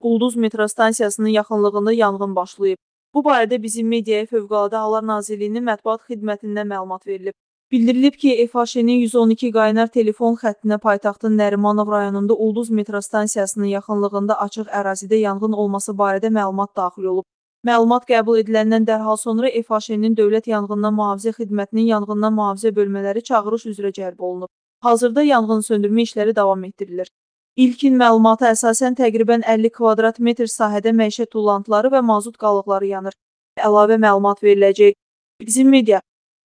Ulduz metro stansiyasının yaxınlığında yanğın başlayıb. Bu barədə bizim mediaya Fövqəladə Hallar Nazirliyinin mətbuat xidmətindən məlumat verilib. Bildirilib ki, FHŞ-nin 112 qaynar telefon xəttinə paytaxtın Nərimanov rayonunda Ulduz metro stansiyasının yaxınlığında açıq ərazidə yanğın olması barədə məlumat daxil olub. Məlumat qəbul ediləndən dərhal sonra FHŞ-nin Dövlət Yanğından Mühafizə Xidmətinin yanğından mühafizə bölmələri çağırış üzrə cəlb olunub. Hazırda yanğın söndürmə işləri davam etdirilir. İlkin məlumata əsasən təqribən 50 kvadrat metr sahədə məişət tullantıları və mazut qalıqları yanır. Əlavə məlumat veriləcək. Bizim media